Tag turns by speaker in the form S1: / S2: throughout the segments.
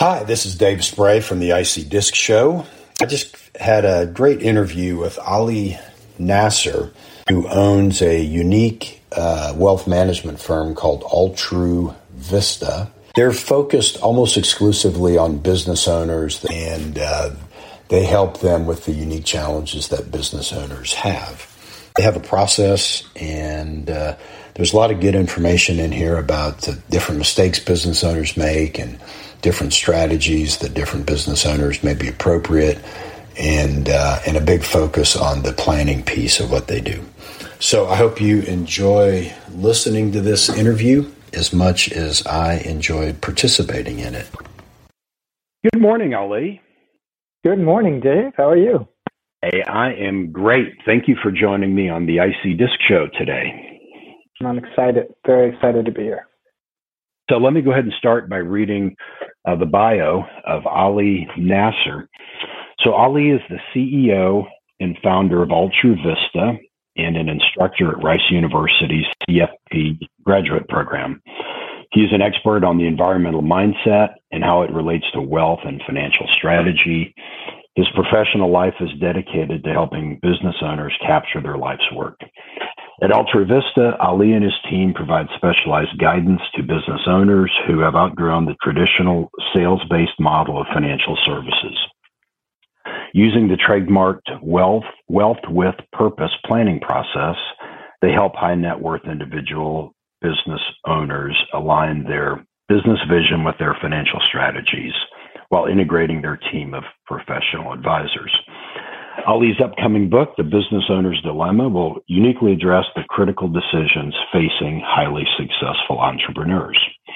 S1: Hi, this is Dave Spray from the IC Disc Show. I just had a great interview with Ali Nasser, who owns a unique wealth management firm called Altru Vista. They're focused almost exclusively on business owners, and they help them with the unique challenges that business owners have. They have a process, and there's a lot of good information in here about the different mistakes business owners make and different strategies that different business owners may be appropriate, and a big focus on the planning piece of what they do. So I hope you enjoy listening to this interview as much as I enjoyed participating in it. Good morning, Ali.
S2: Good morning, Dave. How are you?
S1: Hey, I am great. Thank you for joining me on the IC Disc Show today.
S2: I'm excited, very excited to be here.
S1: So let me go ahead and start by reading the bio of Ali Nasser. So Ali is the CEO and founder of Altru Vista and an instructor at Rice University's CFP graduate program. He's an expert on the environmental mindset and how it relates to wealth and financial strategy. His professional life is dedicated to helping business owners capture their life's work. At Altru Vista, Ali and his team provide specialized guidance to business owners who have outgrown the traditional sales-based model of financial services. Using the trademarked Wealth with Purpose planning process, they help high net worth individual business owners align their business vision with their financial strategies while integrating their team of professional advisors. Ali's upcoming book, The Business Owner's Dilemma, will uniquely address the critical decisions facing highly successful entrepreneurs.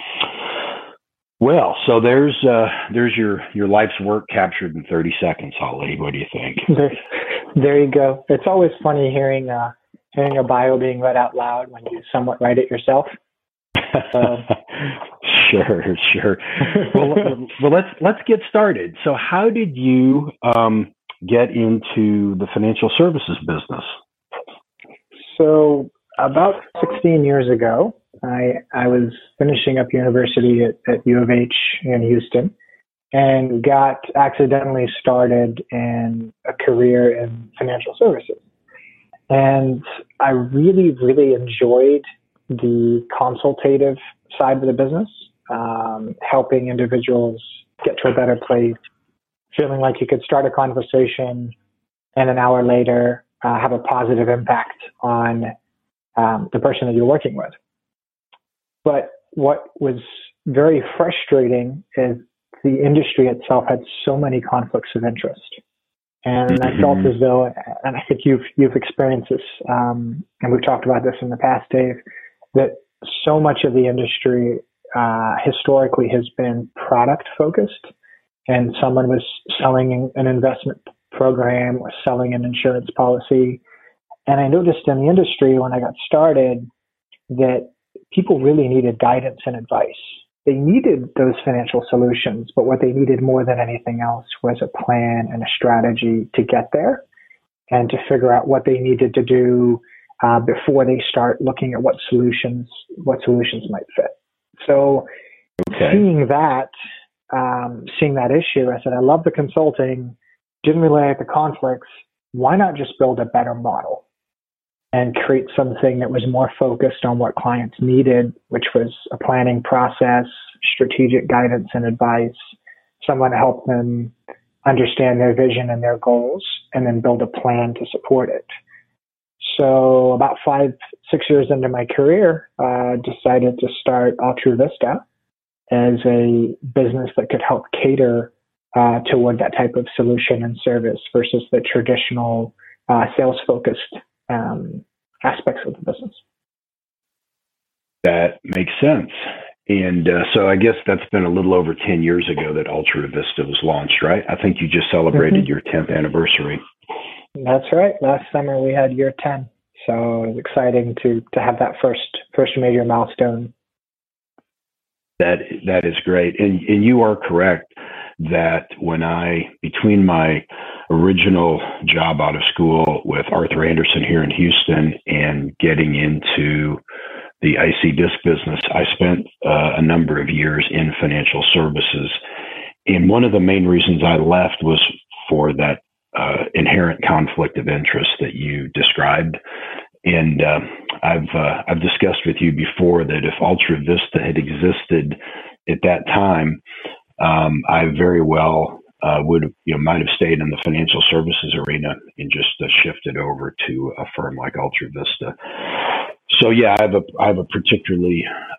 S1: Well, so there's your life's work captured in 30 seconds, Ali. What do you think?
S2: There you go. It's always funny hearing a bio being read out loud when you somewhat write it yourself.
S1: Sure. Well, let's get started. So, how did you get into the financial services business?
S2: So, about 16 years ago, I was finishing up university at U of H in Houston and got accidentally started in a career in financial services. And I really, really enjoyed the consultative side of the business, helping individuals get to a better place, feeling like you could start a conversation and an hour later have a positive impact on the person that you're working with. But what was very frustrating is the industry itself had so many conflicts of interest. And I felt as though, and I think you've experienced this, and we've talked about this in the past, Dave, that so much of the industry historically has been product focused, and someone was selling an investment program or selling an insurance policy. And I noticed in the industry when I got started that people really needed guidance and advice. They needed those financial solutions, but what they needed more than anything else was a plan and a strategy to get there and to figure out what they needed to do before they start looking at what solutions might fit. So seeing that issue, I said, I love the consulting, didn't really like the conflicts. Why not just build a better model and create something that was more focused on what clients needed, which was a planning process, strategic guidance and advice, someone to help them understand their vision and their goals, and then build a plan to support it. So about 5-6 years into my career, decided to start Altru Vista as a business that could help cater toward that type of solution and service versus the traditional sales-focused aspects of the business.
S1: That makes sense. And so I guess that's been a little over 10 years ago that Altru Vista was launched, right? I think you just celebrated your 10th anniversary.
S2: That's right. Last summer we had year 10. So it was exciting to have that first major milestone.
S1: That is great. And you are correct that between my original job out of school with Arthur Andersen here in Houston and getting into the IC Disc business, I spent a number of years in financial services. And one of the main reasons I left was for that inherent conflict of interest that you described. And I've discussed with you before that if Ultra Vista had existed at that time, I very well might have stayed in the financial services arena and just shifted over to a firm like Ultra Vista. So yeah, I have a particularly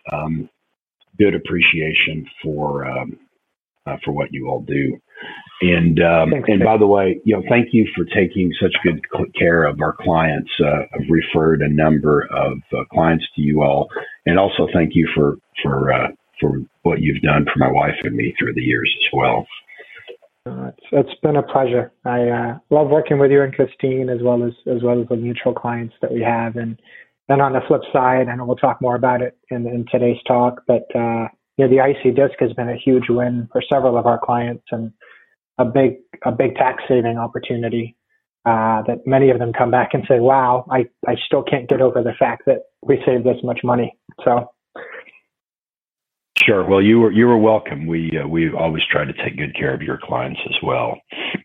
S1: good appreciation for what you all do. And by the way, thank you for taking such good care of our clients. I've referred a number of clients to you all, and also thank you for what you've done for my wife and me through the years as well.
S2: It's been a pleasure. I love working with you and Christine, as well as the mutual clients that we have. And then on the flip side, I know we'll talk more about it in today's talk, but the IC Disc has been a huge win for several of our clients, and a big tax saving opportunity that many of them come back and say, wow, I still can't get over the fact that we saved this much money. So.
S1: Sure. Well, you were welcome. We always try to take good care of your clients as well.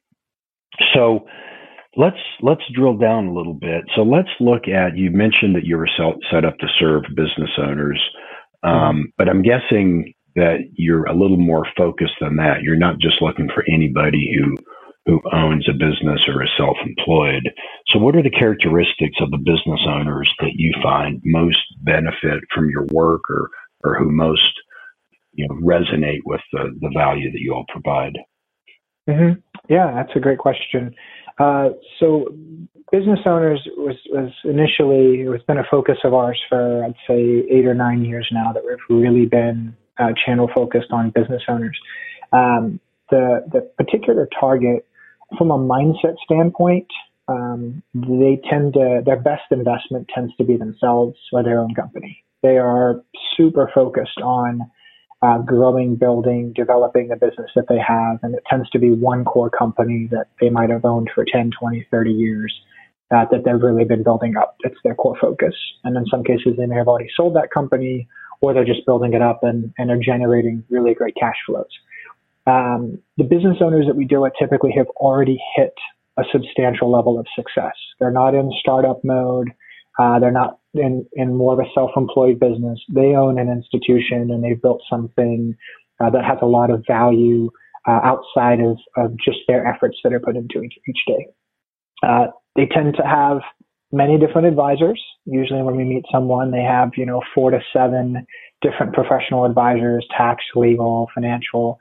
S1: So let's drill down a little bit. So let's look at, you mentioned that you were set up to serve business owners, but I'm guessing that you're a little more focused than that. You're not just looking for anybody who owns a business or is self-employed. So what are the characteristics of the business owners that you find most benefit from your work, or who most resonate with the value that you all provide?
S2: Mm-hmm. Yeah, that's a great question. So business owners was initially, it's been a focus of ours for, I'd say, 8 or 9 years now that we've really been channel focused on business owners. The particular target, from a mindset standpoint, their best investment tends to be themselves or their own company. They are super focused on growing, building, developing the business that they have. And it tends to be one core company that they might have owned for 10, 20, 30 years that they've really been building up. It's their core focus. And in some cases, they may have already sold that company, or they're just building it up and are generating really great cash flows. The business owners that we deal with typically have already hit a substantial level of success. They're not in startup mode. They're not in more of a self-employed business. They own an institution, and they've built something that has a lot of value outside of just their efforts that are put into each day. They tend to have many different advisors. Usually when we meet someone, they have 4 to 7 different professional advisors, tax, legal, financial.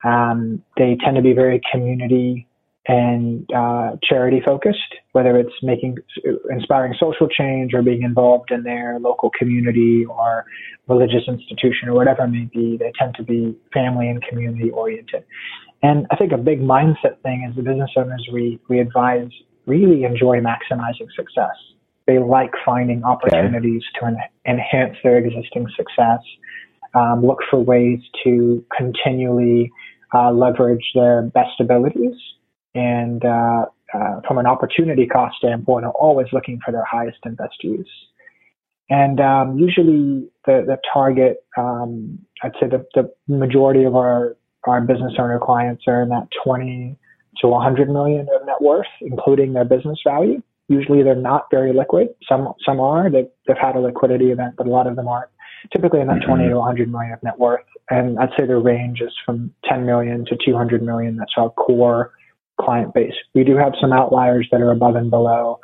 S2: They tend to be very community and charity focused, whether it's inspiring social change or being involved in their local community or religious institution or whatever it may be. They tend to be family and community oriented. And I think a big mindset thing is the business owners we advise really enjoy maximizing success. They like finding opportunities to enhance their existing success, look for ways to continually leverage their best abilities. And from an opportunity cost standpoint, are always looking for their highest and best use. And usually the target, I'd say the majority of our business owner clients are in that 20 to 100 million of net worth, including their business value. Usually they're not very liquid. Some are. They've had a liquidity event, but a lot of them aren't. Typically in that 20 to 100 million of net worth. And I'd say the range is from 10 million to 200 million. That's our core client base. We do have some outliers that are above and below,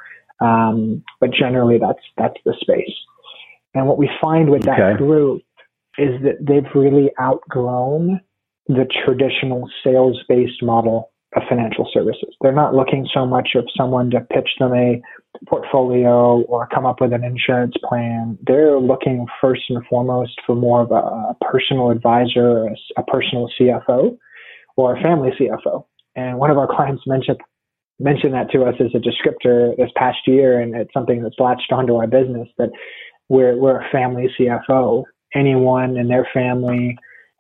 S2: but generally that's the space. And what we find with that group is that they've really outgrown the traditional sales-based model of financial services. They're not looking so much of someone to pitch them a portfolio or come up with an insurance plan. They're looking first and foremost for more of a personal advisor, a personal CFO, or a family CFO. And one of our clients mentioned that to us as a descriptor this past year, and it's something that's latched onto our business, that we're a family CFO. Anyone in their family,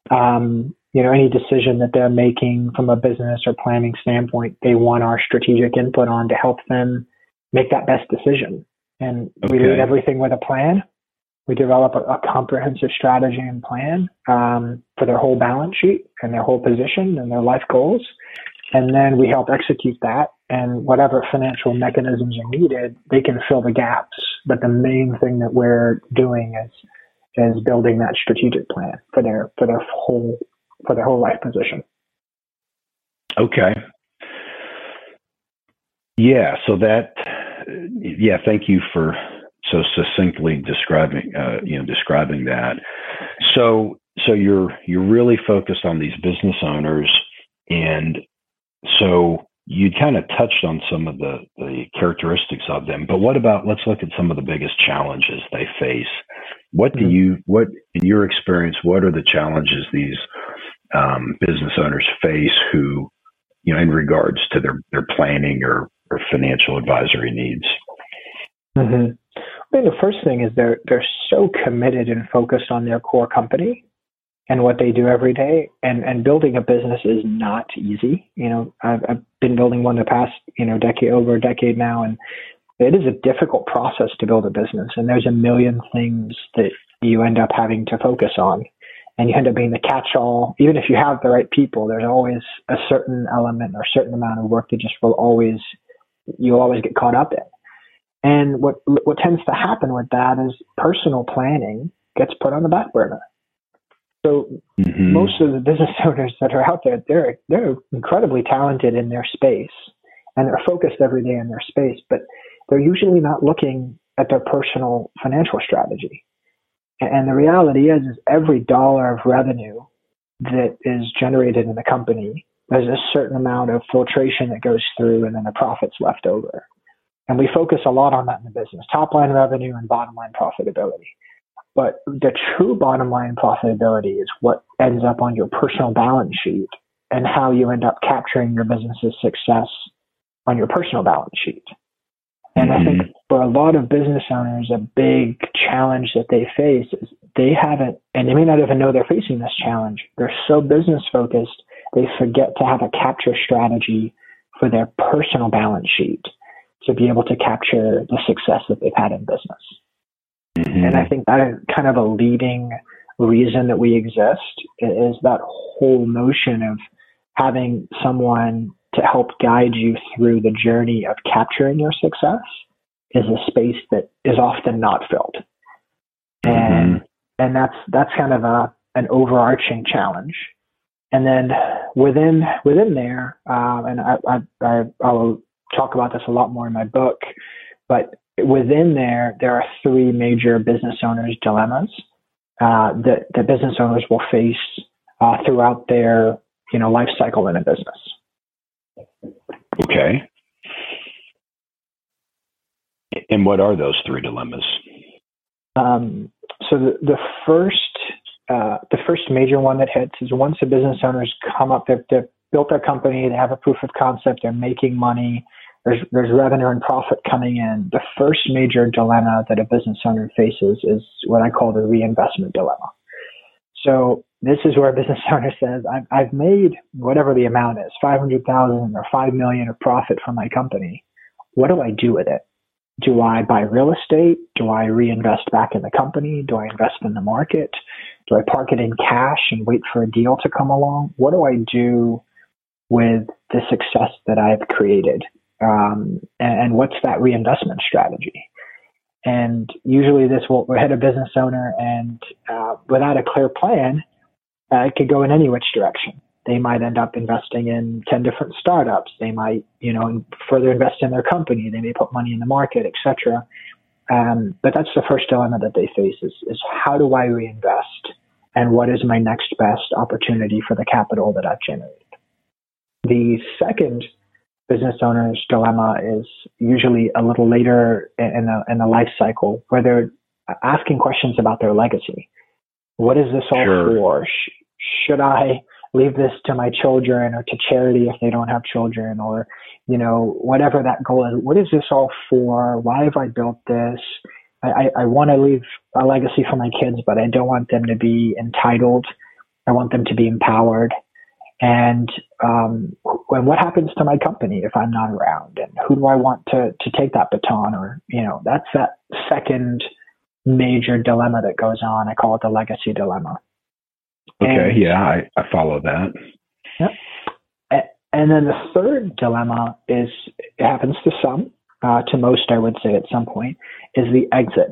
S2: any decision that they're making from a business or planning standpoint, they want our strategic input on to help them make that best decision. And we lead everything with a plan. We develop a comprehensive strategy and plan for their whole balance sheet and their whole position and their life goals. And then we help execute that. And whatever financial mechanisms are needed, they can fill the gaps. But the main thing that we're doing is building that strategic plan for their whole life position.
S1: Okay. Yeah. So thank you for so succinctly describing that. So you're really focused on these business owners, and so you kind of touched on some of the characteristics of them. But let's look at some of the biggest challenges they face. What in your experience, what are the challenges these business owners face who, in regards to their planning or financial advisory needs?
S2: Mm-hmm. I think the first thing is they're so committed and focused on their core company and what they do every day. And building a business is not easy. I've been building one the past, over a decade now, and it is a difficult process to build a business. And there's a million things that you end up having to focus on. And you end up being the catch-all. Even if you have the right people, there's always a certain element or a certain amount of work that just you'll always get caught up in. And what tends to happen with that is personal planning gets put on the back burner. So most of the business owners that are out there, they're incredibly talented in their space, and they're focused every day in their space, but they're usually not looking at their personal financial strategy. And the reality is every dollar of revenue that is generated in the company, there's a certain amount of filtration that goes through, and then the profit's left over. And we focus a lot on that in the business, top line revenue and bottom line profitability. But the true bottom line profitability is what ends up on your personal balance sheet and how you end up capturing your business's success on your personal balance sheet. And I think for a lot of business owners, a big challenge that they face is they haven't, and they may not even know they're facing this challenge. They're so business focused, they forget to have a capture strategy for their personal balance sheet to be able to capture the success that they've had in business. And I think that is kind of a leading reason that we exist, is that whole notion of having someone to help guide you through the journey of capturing your success is a space that is often not filled. And that's kind of an overarching challenge. And then within there, and I'll talk about this a lot more in my book, but within there are three major business owners' dilemmas that the business owners will face throughout their life cycle in a business.
S1: Okay. And what are those three dilemmas?
S2: So the first major one that hits is once the business owners come up, they've built their company, they have a proof of concept, they're making money, there's revenue and profit coming in. The first major dilemma that a business owner faces is what I call the reinvestment dilemma. So this is where a business owner says, I've made whatever the amount is, 500,000 or 5 million of profit from my company. What do I do with it? Do I buy real estate? Do I reinvest back in the company? Do I invest in the market? Do I park it in cash and wait for a deal to come along? What do I do with the success that I've created? And what's that reinvestment strategy? And usually this will hit a business owner, and without a clear plan, it could go in any which direction. They might end up investing in 10 different startups. They might, further invest in their company. They may put money in the market, etc. But that's the first dilemma that they face is how do I reinvest? And what is my next best opportunity for the capital that I've generated? The second business owner's dilemma is usually a little later in the life cycle, where they're asking questions about their legacy. What is this all for? Should I leave this to my children or to charity if they don't have children, or, whatever that goal is? What is this all for? Why have I built this? I want to leave a legacy for my kids, but I don't want them to be entitled. I want them to be empowered. And what happens to my company if I'm not around? And who do I want to take that baton? Or, that's that second major dilemma that goes on. I call it the legacy dilemma.
S1: Okay, I follow that.
S2: Yep. And then the third dilemma is, it happens to some, to most, I would say at some point, is the exit.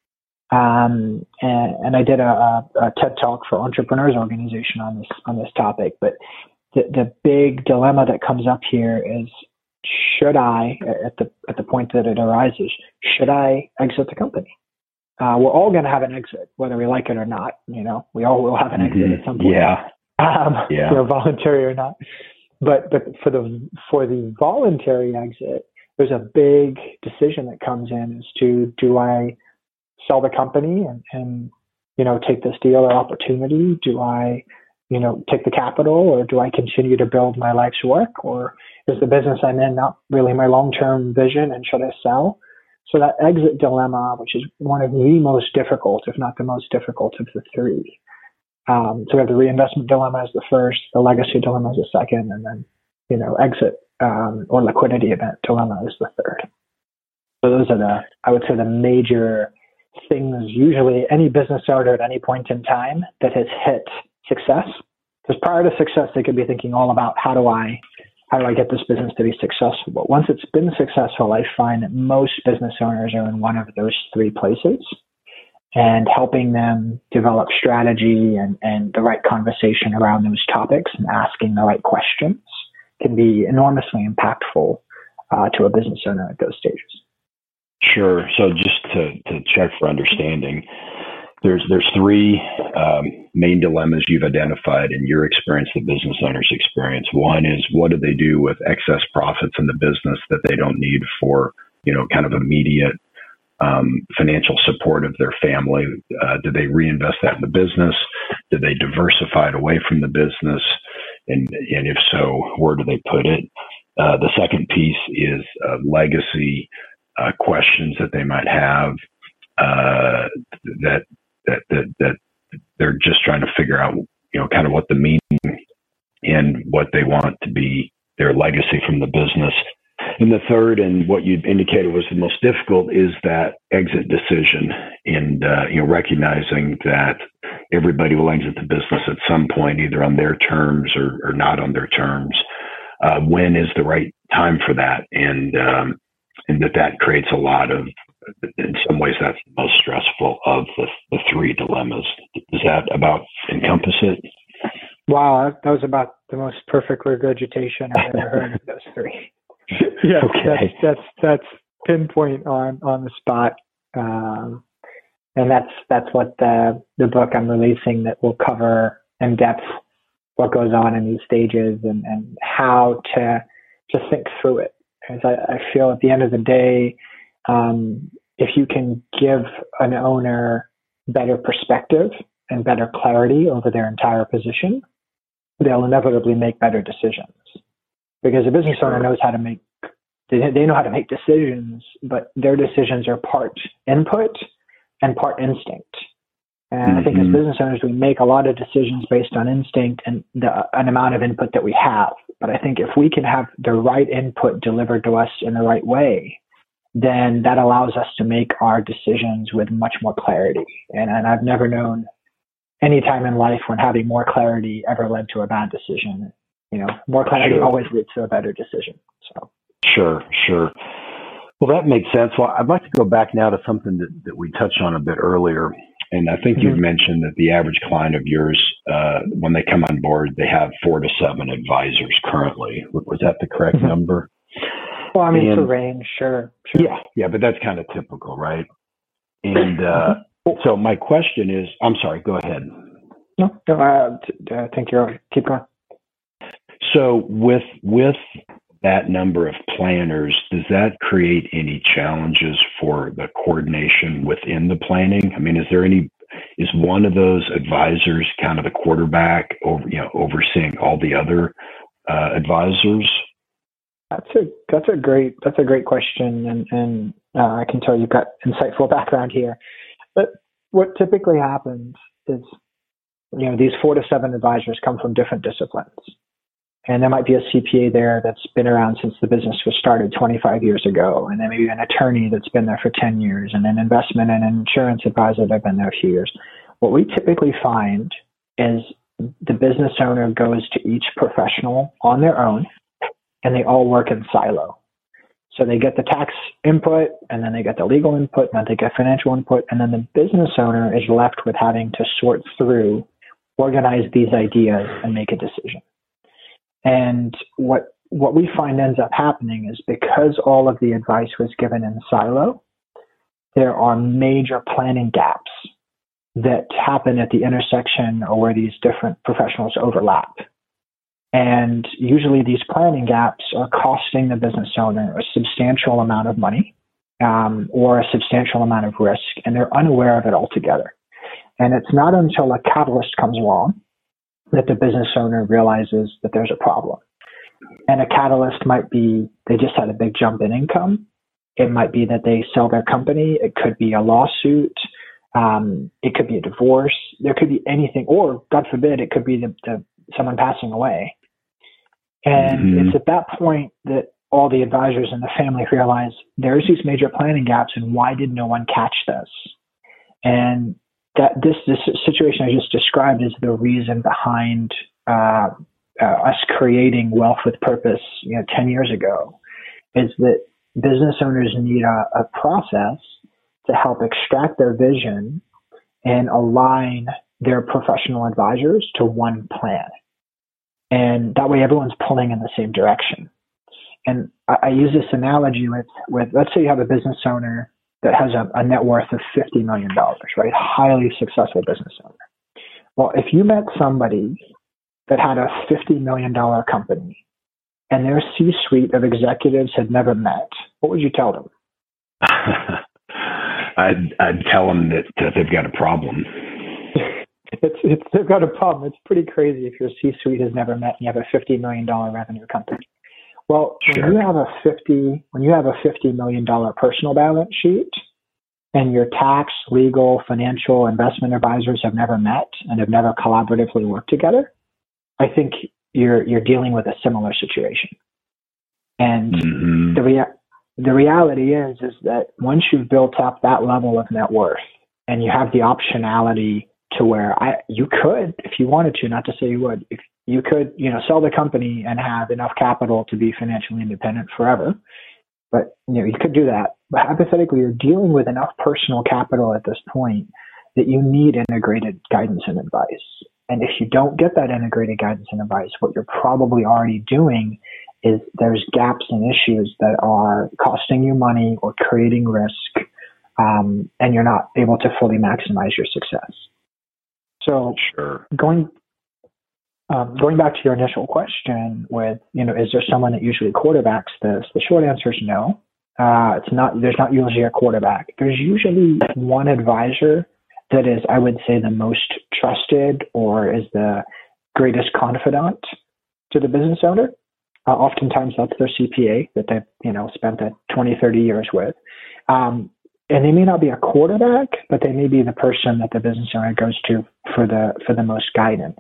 S2: And I did a TED Talk for Entrepreneurs Organization on this topic. But the big dilemma that comes up here is, should I, at the point that it arises, should I exit the company? We're all going to have an exit, whether we like it or not. We all will have an exit at some point. Voluntary or not. But for the voluntary exit, there's a big decision that comes in as to, do I sell the company and take this deal or opportunity? Do I take the capital, or do I continue to build my life's work? Or is the business I'm in not really my long-term vision, and should I sell? So that exit dilemma, which is one of the most difficult, if not the most difficult of the three. So we have the reinvestment dilemma as the first, the legacy dilemma as the second, and then, exit or liquidity event dilemma is the third. So those are I would say the major things usually any business owner at any point in time that has hit success. Because prior to success, they could be thinking all about how do I get this business to be successful? But once it's been successful, I find that most business owners are in one of those three places, and helping them develop strategy and the right conversation around those topics and asking the right questions can be enormously impactful to a business owner at those stages.
S1: Sure. So just to check for understanding, there's three main dilemmas you've identified in your experience, the business owner's experience. One is, what do they do with excess profits in the business that they don't need for, kind of immediate financial support of their family? Do they reinvest that in the business? Do they diversify it away from the business? And if so, where do they put it? The second piece is legacy questions that they might have that they're just trying to figure out, kind of what the meaning and what they want to be their legacy from the business. And the third, and what you indicated was the most difficult, is that exit decision, and recognizing that everybody will exit the business at some point, either on their terms or not on their terms. When is the right time for that? And that creates a lot of, in some ways, that's the most stressful of the three dilemmas. Does that about encompass it?
S2: Wow, that was about the most perfect regurgitation I've ever heard of those three. Yeah, okay. That's pinpoint on the spot, and that's what the book I'm releasing that will cover in depth what goes on in these stages and how to think through it. Because I feel at the end of the day, if you can give an owner better perspective and better clarity over their entire position, they'll inevitably make better decisions. Because a business owner knows how to make, they know how to make decisions, but their decisions are part input and part instinct. And I think as business owners, we make a lot of decisions based on instinct and an amount of input that we have. But I think if we can have the right input delivered to us in the right way, then that allows us to make our decisions with much more clarity. And I've never known any time in life when having more clarity ever led to a bad decision. More clarity always leads to a better decision. So
S1: Sure. Well, that makes sense. Well, I'd like to go back now to something that we touched on a bit earlier. And I think you've mentioned that the average client of yours, when they come on board, they have 4 to 7 advisors currently. Was that the correct number?
S2: Well, I mean, it's a range, sure.
S1: Yeah, but that's kind of typical, right? And so my question is, I'm sorry, go ahead.
S2: No, I think you're keep going.
S1: So with that number of planners, does that create any challenges for the coordination within the planning? I mean, is one of those advisors kind of the quarterback overseeing all the other advisors?
S2: That's a great question, and I can tell you've got insightful background here. But what typically happens is, these 4 to 7 advisors come from different disciplines. And there might be a CPA there that's been around since the business was started 25 years ago. And then maybe an attorney that's been there for 10 years, and an investment and insurance advisor that have been there a few years. What we typically find is the business owner goes to each professional on their own, and they all work in silo. So they get the tax input, and then they get the legal input, and then they get financial input, and then the business owner is left with having to sort through, organize these ideas, and make a decision. And what we find ends up happening is, because all of the advice was given in silo, there are major planning gaps that happen at the intersection or where these different professionals overlap. And usually these planning gaps are costing the business owner a substantial amount of money or a substantial amount of risk, and they're unaware of it altogether. And it's not until a catalyst comes along that the business owner realizes that there's a problem. And a catalyst might be they just had a big jump in income. It might be that they sell their company. It could be a lawsuit. It could be a divorce. There could be anything, or God forbid, it could be someone passing away. And it's at that point that all the advisors and the family realize there's these major planning gaps, and why did no one catch this? And that this situation I just described is the reason behind us creating Wealth with Purpose 10 years ago, is that business owners need a process to help extract their vision and align their professional advisors to one plan. And that way everyone's pulling in the same direction. And I use this analogy with let's say you have a business owner that has a net worth of $50 million, right? Highly successful business owner. Well, if you met somebody that had a $50 million company and their C-suite of executives had never met, what would you tell them?
S1: I'd tell them that they've got a problem.
S2: They've got a problem. It's pretty crazy if your C-suite has never met and you have a $50 million revenue company. Well, sure. when you have a $50 million personal balance sheet, and your tax, legal, financial, investment advisors have never met and have never collaboratively worked together, I think you're dealing with a similar situation. And the reality is that once you've built up that level of net worth, and you have the optionality to where you could, if you wanted to, not to say you would, if you could, sell the company and have enough capital to be financially independent forever. But, you could do that. But hypothetically, you're dealing with enough personal capital at this point that you need integrated guidance and advice. And if you don't get that integrated guidance and advice, what you're probably already doing is there's gaps and issues that are costing you money or creating risk, and you're not able to fully maximize your success. So sure. Going back to your initial question with, is there someone that usually quarterbacks this? The short answer is no. It's not. There's not usually a quarterback. There's usually one advisor that is, I would say, the most trusted or is the greatest confidant to the business owner. Oftentimes that's their CPA that they've, spent 20, 30 years with. And they may not be a quarterback, but they may be the person that the business owner goes to for the most guidance.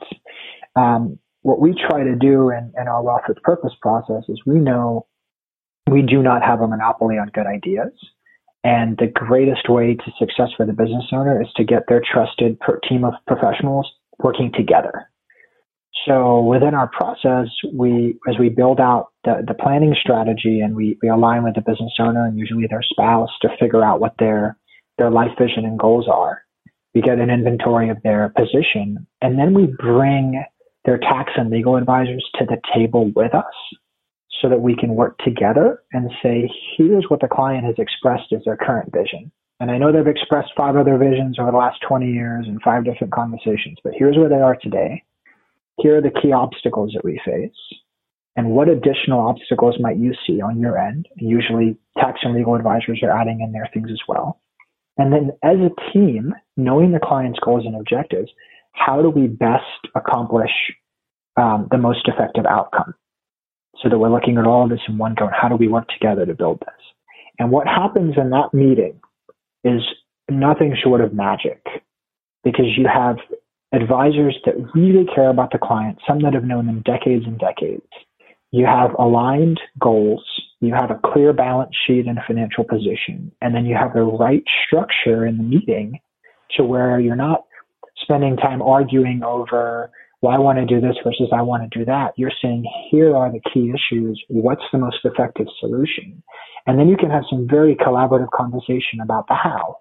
S2: What we try to do in our Wealth with Purpose process is we know we do not have a monopoly on good ideas. And the greatest way to success for the business owner is to get their trusted team of professionals working together. So within our process, as we build out the planning strategy and we align with the business owner and usually their spouse to figure out what their life vision and goals are, we get an inventory of their position, and then we bring their tax and legal advisors to the table with us so that we can work together and say, here's what the client has expressed as their current vision. And I know they've expressed 5 other visions over the last 20 years and 5 different conversations, but here's where they are today. Here are the key obstacles that we face. And what additional obstacles might you see on your end? And usually tax and legal advisors are adding in their things as well. And then as a team, knowing the client's goals and objectives, how do we best accomplish the most effective outcome? So that we're looking at all of this in one go, and how do we work together to build this? And what happens in that meeting is nothing short of magic, because you have advisors that really care about the client, some that have known them decades and decades. You have aligned goals, you have a clear balance sheet and a financial position, and then you have the right structure in the meeting to where you're not spending time arguing over, well, I want to do this versus I want to do that. You're saying, here are the key issues. What's the most effective solution? And then you can have some very collaborative conversation about the how.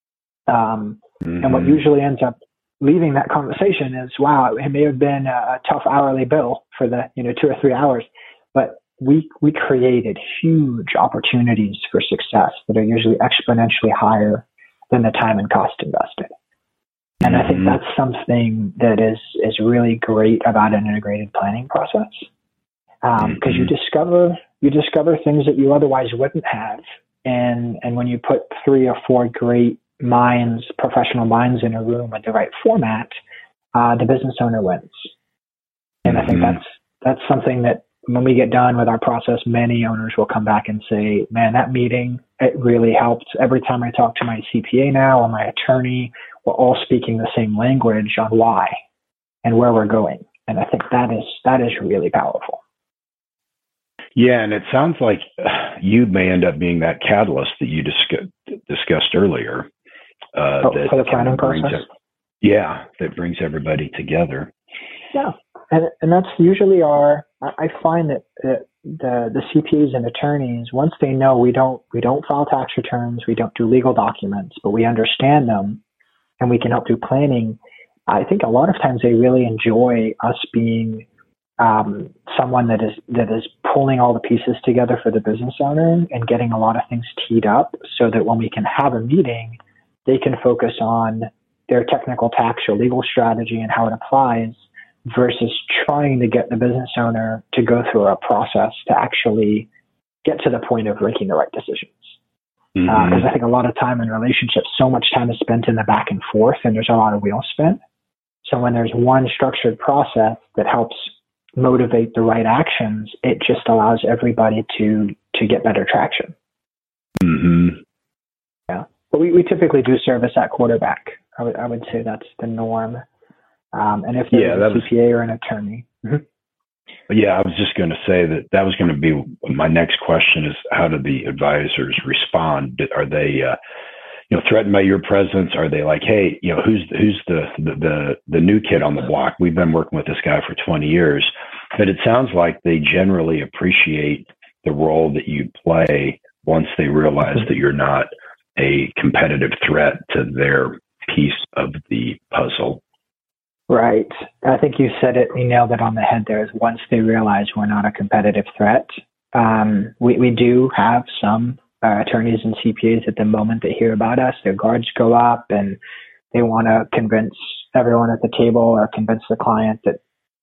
S2: And what usually ends up leaving that conversation is, wow, it may have been a tough hourly bill for the 2 or 3 hours, but we created huge opportunities for success that are usually exponentially higher than the time and cost invested. And I think that's something that is really great about an integrated planning process, because you discover things that you otherwise wouldn't have, and when you put 3 or 4 great minds, professional minds in a room with the right format, the business owner wins. And I think that's something that when we get done with our process, many owners will come back and say, man, that meeting, it really helped. Every time I talk to my CPA now or my attorney, we're all speaking the same language on why and where we're going. And I think that is really powerful.
S1: Yeah, and it sounds like you may end up being that catalyst that you discussed earlier.
S2: For the planning process?
S1: That brings everybody together.
S2: Yeah, and that's usually I find that the CPAs and attorneys, once they know we don't file tax returns, we don't do legal documents, but we understand them and we can help do planning, I think a lot of times they really enjoy us being someone that is pulling all the pieces together for the business owner and getting a lot of things teed up so that when we can have a meeting, they can focus on their technical tax or legal strategy and how it applies versus trying to get the business owner to go through a process to actually get to the point of making the right decisions. Because I think a lot of time in relationships, so much time is spent in the back and forth and there's a lot of wheels spent. So when there's one structured process that helps motivate the right actions, it just allows everybody to get better traction. Yeah. But we typically do service at quarterback. I would say that's the norm. And if there's a CPA or an attorney.
S1: Yeah, I was just going to say that was going to be my next question is how do the advisors respond? Are they, threatened by your presence? Are they like, hey, who's the new kid on the block? We've been working with this guy for 20 years. But it sounds like they generally appreciate the role that you play once they realize that you're not a competitive threat to their piece of the puzzle.
S2: Right. I think you said it, you nailed it on the head there, is once they realize we're not a competitive threat. We do have some attorneys and CPAs at the moment that hear about us, their guards go up and they want to convince everyone at the table or convince the client that,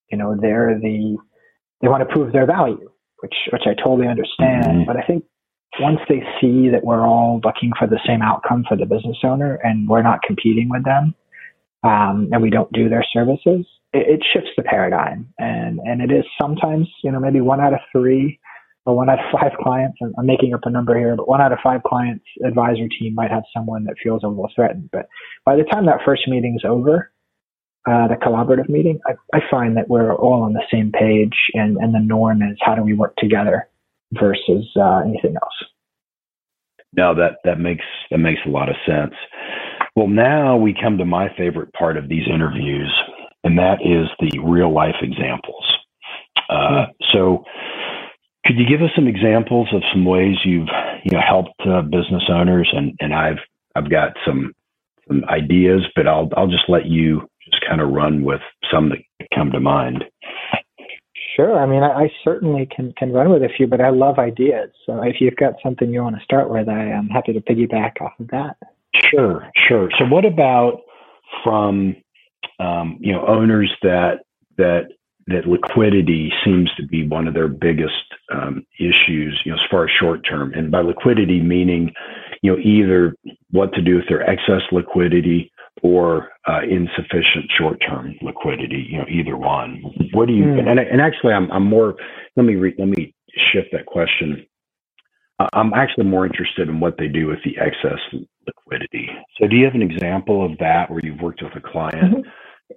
S2: they want to prove their value, which I totally understand. But I think once they see that we're all looking for the same outcome for the business owner and we're not competing with them, and we don't do their services, it shifts the paradigm. And it is sometimes, maybe 1 out of 3 or 1 out of 5 clients, and I'm making up a number here, but 1 out of 5 clients advisor team might have someone that feels a little threatened. But by the time that first meeting's over, the collaborative meeting, I find that we're all on the same page and the norm is how do we work together versus anything else.
S1: No, that makes a lot of sense. Well, now we come to my favorite part of these interviews, and that is the real life examples. So could you give us some examples of some ways you've helped business owners? And I've got some ideas, but I'll just let you just kind of run with some that come to mind.
S2: Sure. I mean, I certainly can run with a few, but I love ideas. So if you've got something you want to start with, I am happy to piggyback off of that.
S1: Sure. So what about from, owners that liquidity seems to be one of their biggest issues, as far as short term, and by liquidity meaning, either what to do with their excess liquidity or insufficient short-term liquidity, either one. What do you? And actually, I'm more. Let me shift that question. I'm actually more interested in what they do with the excess liquidity. So, do you have an example of that where you've worked with a client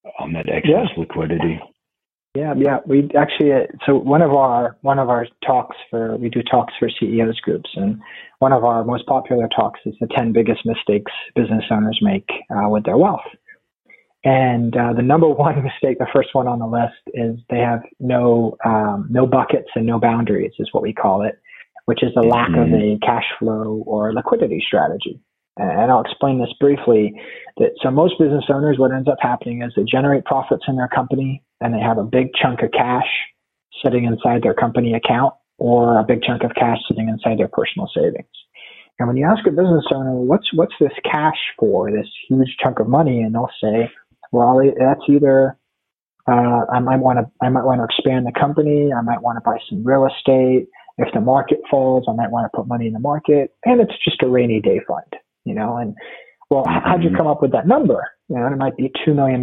S1: on that excess liquidity?
S2: Yeah. We actually, so one of our talks we do talks for CEOs groups, and one of our most popular talks is the 10 biggest mistakes business owners make with their wealth. And the number one mistake, the first one on the list, is they have no buckets and no boundaries, is what we call it, which is the lack of a cash flow or liquidity strategy. And I'll explain this briefly. So most business owners, what ends up happening is they generate profits in their company, and they have a big chunk of cash sitting inside their company account, or a big chunk of cash sitting inside their personal savings. And when you ask a business owner, what's this cash for, this huge chunk of money, and they'll say, well, that's either I might want to expand the company, I might want to buy some real estate. If the market falls, I might want to put money in the market, and it's just a rainy day fund, And well, how'd you come up with that number? It might be $2 million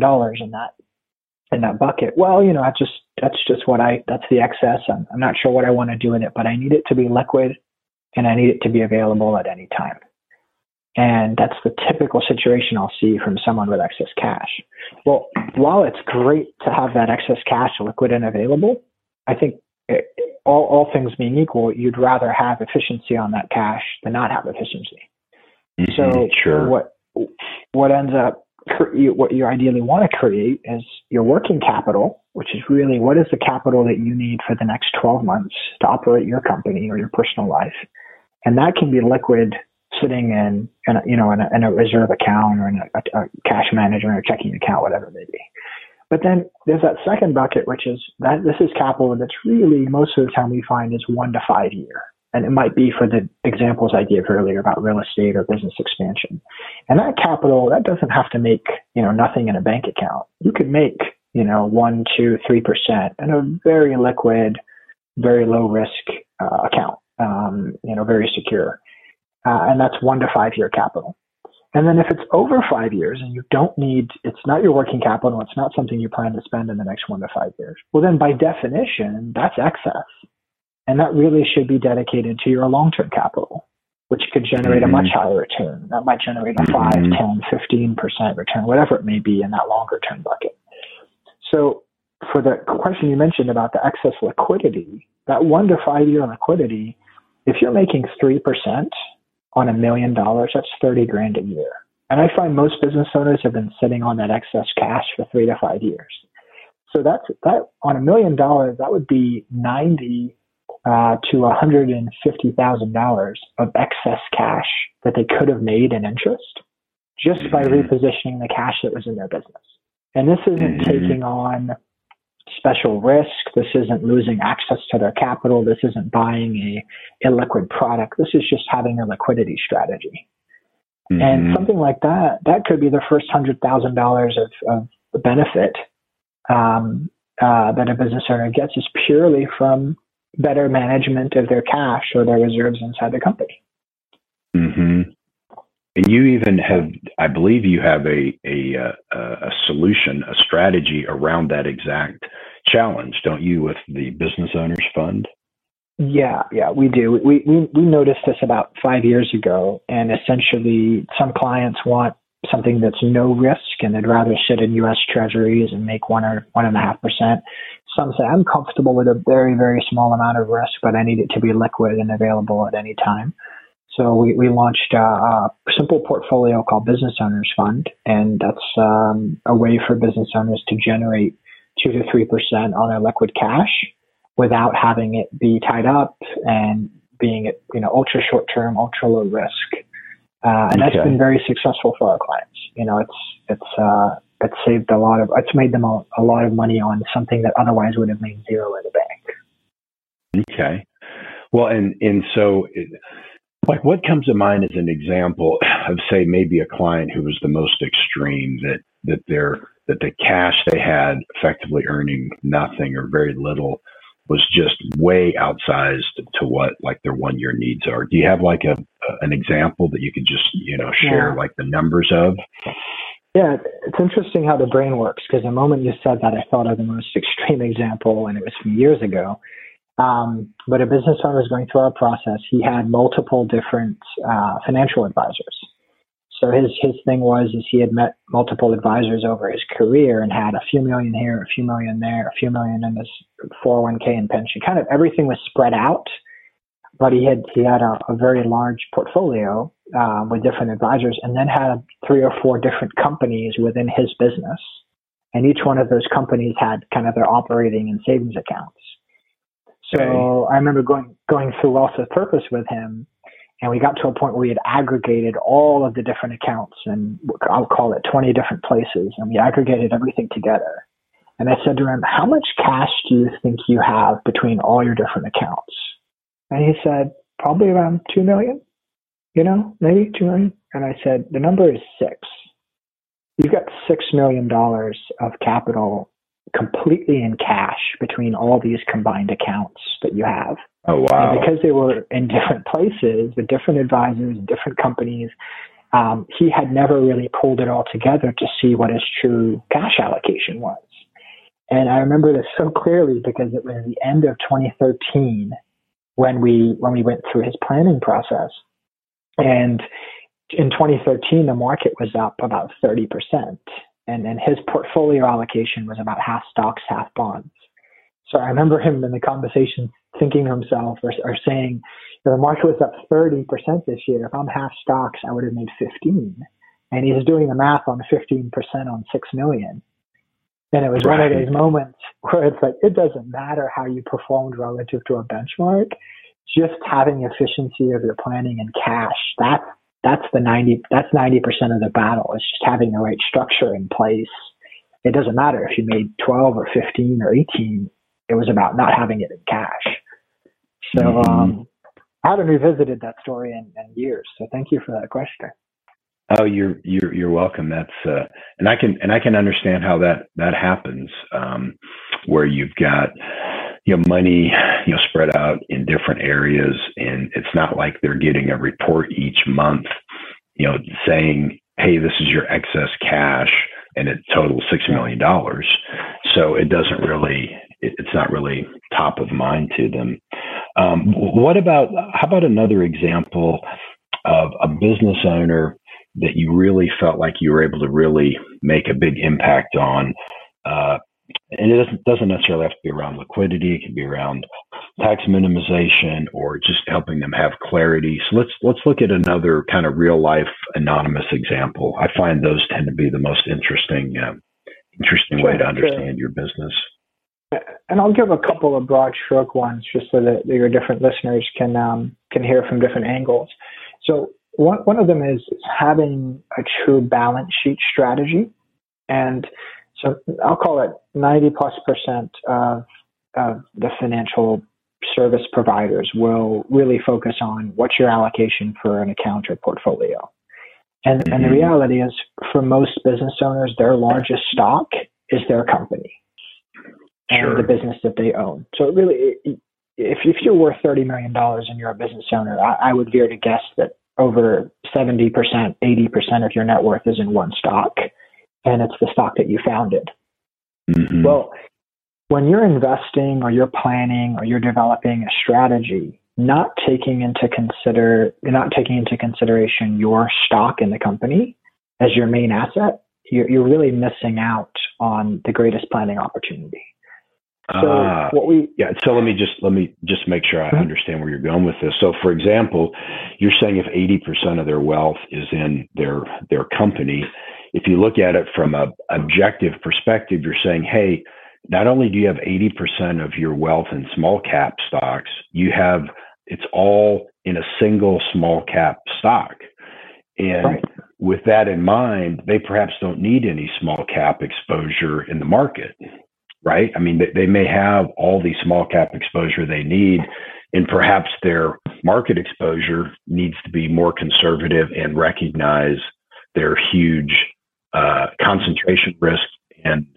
S2: in that bucket. Well, that's the excess. I'm not sure what I want to do with it, but I need it to be liquid, and I need it to be available at any time. And that's the typical situation I'll see from someone with excess cash. Well, while it's great to have that excess cash liquid and available, I think all things being equal, you'd rather have efficiency on that cash than not have efficiency. So
S1: sure.
S2: What ends up, what you ideally want to create is your working capital, which is really what is the capital that you need for the next 12 months to operate your company or your personal life. And that can be liquid, sitting in a reserve account or in a cash management or checking account, whatever it may be. But then there's that second bucket, which is that this is capital that's really most of the time we find is 1 to 5 year. And it might be for the examples I gave earlier about real estate or business expansion. And that capital, that doesn't have to make, nothing in a bank account. You could make, 1, 2, 3% in a very liquid, very low risk account, very secure. And that's 1 to 5 year capital. And then if it's over 5 years and it's not your working capital, it's not something you plan to spend in the next 1 to 5 years, well, then by definition, that's excess. And that really should be dedicated to your long-term capital, which could generate a much higher return. That might generate a 5, 10, 15% return, whatever it may be in that longer-term bucket. So for the question you mentioned about the excess liquidity, that 1 to 5 year liquidity, if you're making 3% on $1 million, that's $30,000 a year. And I find most business owners have been sitting on that excess cash for 3 to 5 years. So that on $1 million, that would be $90,000 to $150,000 of excess cash that they could have made in interest just by repositioning the cash that was in their business. And this isn't taking on special risk. This isn't losing access to their capital. This isn't buying a illiquid product. This is just having a liquidity strategy. And something like that could be the first $100,000 of benefit that a business owner gets is purely from better management of their cash or their reserves inside the company.
S1: And you even have, I believe you have a solution, a strategy around that exact challenge, don't you, with the Business Owners Fund?
S2: Yeah, we do. We noticed this about 5 years ago, and essentially some clients want something that's no risk and they'd rather sit in U.S. Treasuries and make 1 or 1.5%. Some say, I'm comfortable with a very, very small amount of risk, but I need it to be liquid and available at any time. So we launched a simple portfolio called Business Owners Fund, and that's a way for business owners to generate 2 to 3% on their liquid cash without having it be tied up and being ultra short term, ultra low risk. And that's been very successful for our clients. It's saved it's made them a lot of money on something that otherwise would have made zero in the bank.
S1: Okay. Well, and so like what comes to mind as an example of, say, maybe a client who was the most extreme, that the cash they had effectively earning nothing or very little was just way outsized to what like their 1 year needs are. Do you have like an example that you could just, share like the numbers of?
S2: Yeah, it's interesting how the brain works, because the moment you said that, I thought of the most extreme example, and it was from years ago. But a business owner was going through our process. He had multiple different financial advisors. So his thing was he had met multiple advisors over his career and had a few million here, a few million there, a few million in his 401k and pension. Kind of everything was spread out, but he had a very large portfolio with different advisors, and then had 3 or 4 different companies within his business, and each one of those companies had kind of their operating and savings accounts. So I remember going through Wealth with Purpose with him, and we got to a point where we had aggregated all of the different accounts, and I'll call it 20 different places, and we aggregated everything together. And I said to him, how much cash do you think you have between all your different accounts? And he said, probably around 2 million, maybe 2 million. And I said, the number is 6. You've got $6 million of capital completely in cash between all these combined accounts that you have.
S1: Oh, wow.
S2: And because they were in different places with different advisors, different companies, he had never really pulled it all together to see what his true cash allocation was. And I remember this so clearly because it was the end of 2013 when we went through his planning process. And in 2013, the market was up about 30%. And his portfolio allocation was about half stocks, half bonds. So I remember him in the conversation thinking to himself or saying, the market was up 30% this year. If I'm half stocks, I would have made 15. And he's doing the math on 15% on 6 million. And it was one of those moments where it's like, it doesn't matter how you performed relative to a benchmark. Just having efficiency of your planning and cash, that's 90% of the battle. It's just having the right structure in place. It doesn't matter if you made 12 or 15 or 18. It was about not having it in cash. So I haven't revisited that story in years. So thank you for that question.
S1: Oh, you're welcome. That's and I can understand how that happens, where you've got money spread out in different areas, and it's not like they're getting a report each month, saying, hey, this is your excess cash, and it totals $6 million. So it doesn't really, it's not really top of mind to them. How about another example of a business owner that you really felt like you were able to really make a big impact on? And it doesn't necessarily have to be around liquidity. It can be around tax minimization or just helping them have clarity. So let's look at another kind of real life anonymous example. I find those tend to be the most interesting way to understand your business.
S2: And I'll give a couple of broad stroke ones just so that your different listeners can hear from different angles. So one of them is having a true balance sheet strategy. And so I'll call it 90+% of the financial service providers will really focus on what's your allocation for an account or portfolio. And the reality is, for most business owners, their largest stock is their company and the business that they own. So really, if you're worth $30 million and you're a business owner, I would veer to guess that over 70%, 80% of your net worth is in one stock, and it's the stock that you founded. Mm-hmm. Well, when you're investing or you're planning or you're developing a strategy, not taking into consideration your stock in the company as your main asset, you're really missing out on the greatest planning opportunity. So
S1: So let me just make sure I understand where you're going with this. So, for example, you're saying if 80% of their wealth is in their company, if you look at it from a objective perspective, you're saying, hey, not only do you have 80% of your wealth in small cap stocks, it's all in a single small cap stock. And with that in mind, they perhaps don't need any small cap exposure in the market. Right? I mean, they may have all the small cap exposure they need, and perhaps their market exposure needs to be more conservative and recognize their huge concentration risk and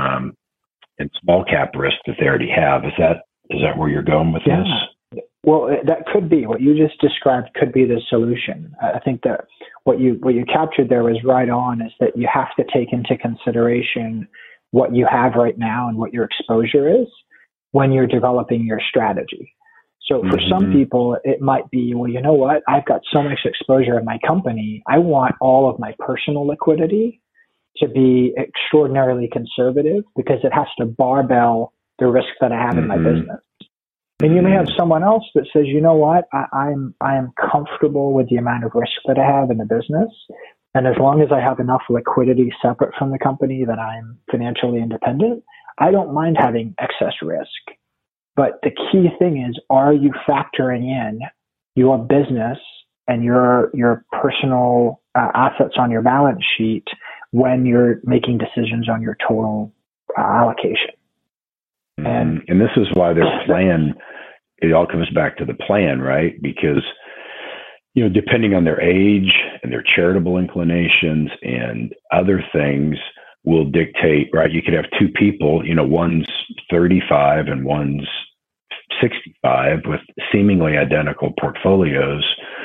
S1: small cap risk that they already have. Is that where you're going with this?
S2: Well, that could be what you just described. Could be the solution. I think that what you captured there was right on. Is that you have to take into consideration what you have right now and what your exposure is when you're developing your strategy. So for some people, it might be, well, you know what? I've got so much exposure in my company. I want all of my personal liquidity to be extraordinarily conservative because it has to barbell the risk that I have in my business. And you may have someone else that says, you know what? I am comfortable with the amount of risk that I have in the business. And as long as I have enough liquidity separate from the company that I'm financially independent, I don't mind having excess risk. But the key thing is, are you factoring in your business and your personal assets on your balance sheet when you're making decisions on your total allocation?
S1: And this is why their plan, it all comes back to the plan, right? Because, you know, depending on their age and their charitable inclinations and other things will dictate, right? You could have two people, you know, one's 35 and one's 65 with seemingly identical portfolios,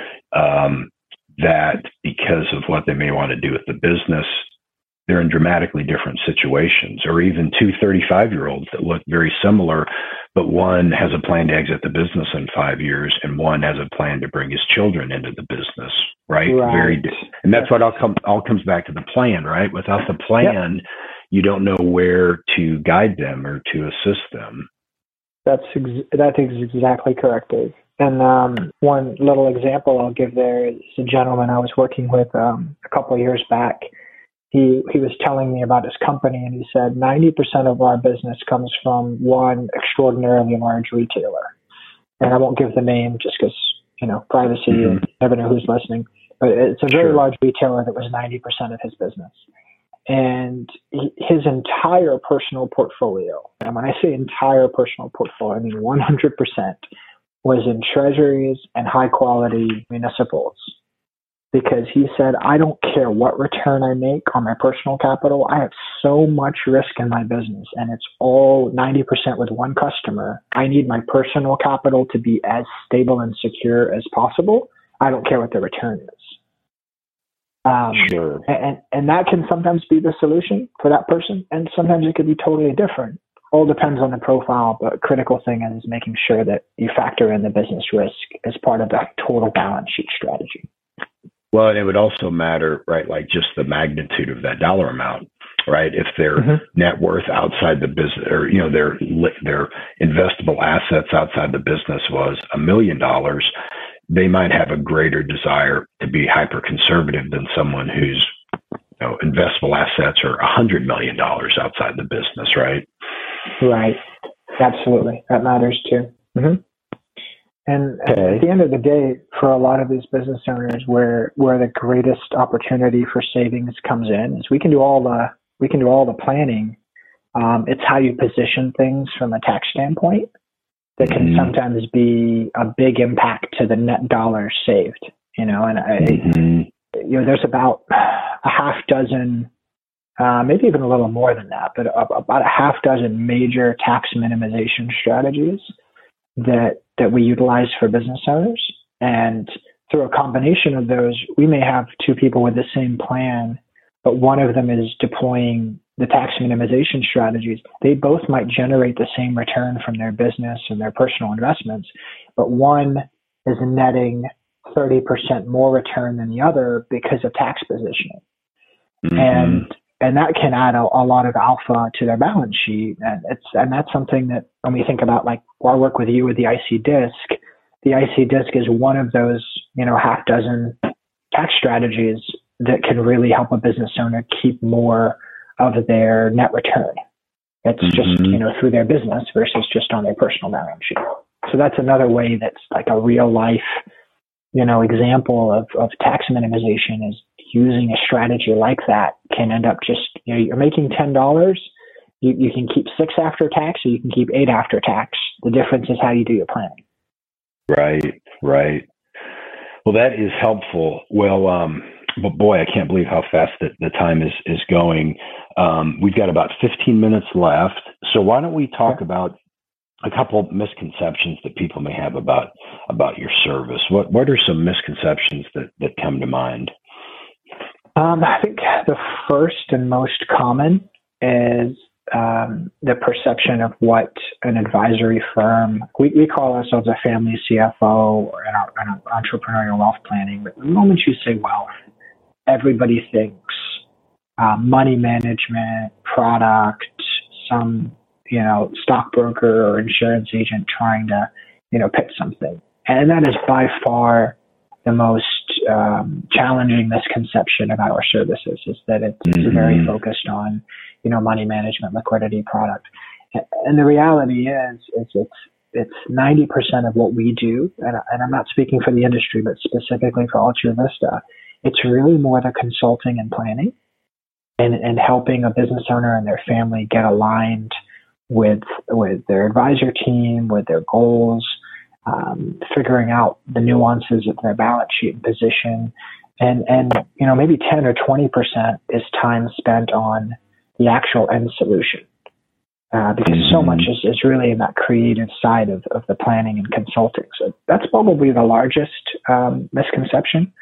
S1: that because of what they may want to do with the business, they're in dramatically different situations. Or even two 35-year-olds that look very similar, but one has a plan to exit the business in 5 years and one has a plan to bring his children into the business, right? And that's what all comes back to the plan, right? Without the plan, you don't know where to guide them or to assist them.
S2: That is exactly correct, Dave. And one little example I'll give there is a gentleman I was working with a couple of years back. He was telling me about his company, and he said 90% of our business comes from one extraordinarily large retailer. And I won't give the name just because, you know, privacy and never know who's listening. But it's a very large retailer that was 90% of his business. And his entire personal portfolio, and when I say entire personal portfolio, I mean 100%, was in treasuries and high quality municipals. Because he said, I don't care what return I make on my personal capital. I have so much risk in my business, and it's all 90% with one customer. I need my personal capital to be as stable and secure as possible. I don't care what the return is.
S1: Sure.
S2: And that can sometimes be the solution for that person, and sometimes it could be totally different. All depends on the profile, but a critical thing is making sure that you factor in the business risk as part of the total balance sheet strategy.
S1: Well, and it would also matter, right, like just the magnitude of that dollar amount, right? If their net worth outside the business, or, you know, their investable assets outside the business was $1 million, they might have a greater desire to be hyper conservative than someone whose, you know, investable assets are $100 million outside the business, right?
S2: Right. Absolutely. That matters too. And at the end of the day, for a lot of these business owners, where the greatest opportunity for savings comes in is we can do all the planning. It's how you position things from a tax standpoint that can sometimes be a big impact to the net dollars saved. You know, and you know, there's about a half dozen, maybe even a little more than that, but about a half dozen major tax minimization strategies that we utilize for business owners. And through a combination of those, we may have two people with the same plan, but one of them is deploying the tax minimization strategies. They both might generate the same return from their business and their personal investments, but one is netting 30% more return than the other because of tax positioning. And that can add a lot of alpha to their balance sheet. And that's something that when we think about, like, our work with you with the IC DISC is one of those, you know, half dozen tax strategies that can really help a business owner keep more of their net return. It's just, you know, through their business versus just on their personal balance sheet. So that's another way that's like a real life, you know, example of tax minimization is using a strategy like that can end up just, you know, you're making $10, you can keep 6 after tax, or you can keep 8 after tax. The difference is how you do your planning. Right.
S1: Well, that is helpful. Well, but boy, I can't believe how fast the time is going. We've got about 15 minutes left. So why don't we talk about a couple misconceptions that people may have about your service? What are some misconceptions that come to mind?
S2: I think the first and most common is the perception of what an advisory firm, we call ourselves a family CFO or an entrepreneurial wealth planning. But the moment you say wealth, everybody thinks money management, product, some, stockbroker or insurance agent trying to, pitch something. And that is by far the most challenging misconception about our services, is that it's very focused on, money management, liquidity, product. And the reality is it's 90% of what we do. And I'm not speaking for the industry, but specifically for Altra Vista. It's really more the consulting and planning and helping a business owner and their family get aligned with their advisor team, with their goals, figuring out the nuances of their balance sheet and position. And maybe 10 or 20% is time spent on the actual end solution. Because so much is really in that creative side of the planning and consulting. So that's probably the largest misconception.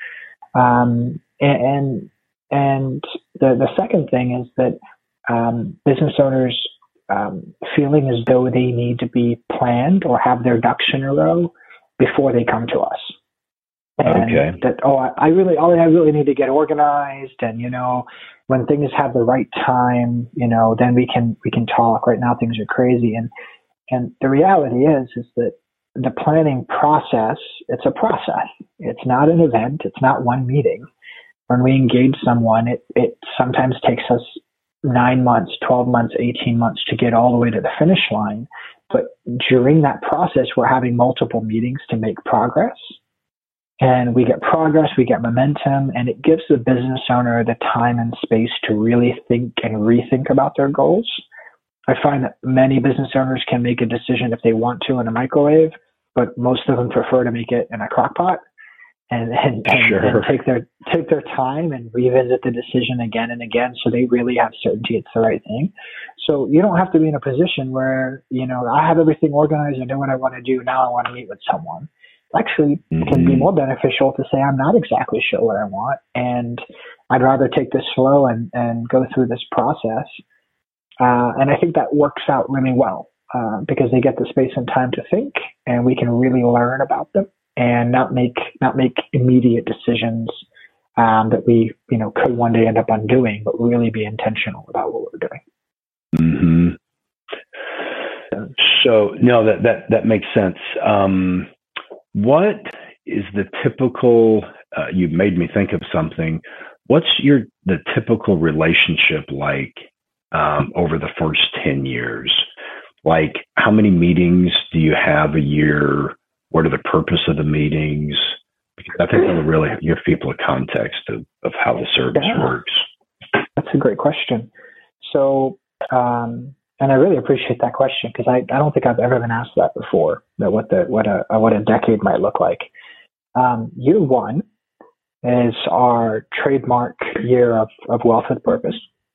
S2: And the second thing is that business owners feeling as though they need to be planned or have their ducks in a row before they come to us. And that, I really need to get organized, and when things have the right time, then we can talk. Right now things are crazy, and the reality is that the planning process, it's a process. It's not an event. It's not one meeting. When we engage someone, it sometimes takes us 9 months, 12 months, 18 months to get all the way to the finish line. But during that process, we're having multiple meetings to make progress. And we get progress, we get momentum, and it gives the business owner the time and space to really think and rethink about their goals. I find that many business owners can make a decision if they want to in a microwave, but most of them prefer to make it in a crock pot and take their time and revisit the decision again and again, so they really have certainty it's the right thing. So you don't have to be in a position where, I have everything organized, I know what I want to do, now I want to meet with someone. Actually can be more beneficial to say, I'm not exactly sure what I want, and I'd rather take this slow and go through this process. And I think that works out really well because they get the space and time to think, and we can really learn about them and not make immediate decisions that we could one day end up undoing, but really be intentional about what we're doing.
S1: So no, that makes sense. What is the typical, you made me think of something. What's the typical relationship like over the first 10 years? Like, how many meetings do you have a year? What are the purpose of the meetings? Because I think that'll really give people a context of how the service works.
S2: That's a great question. So, and I really appreciate that question, because I don't think I've ever been asked that before, that what a decade might look like. Year one is our trademark year of Wealth with Purpose,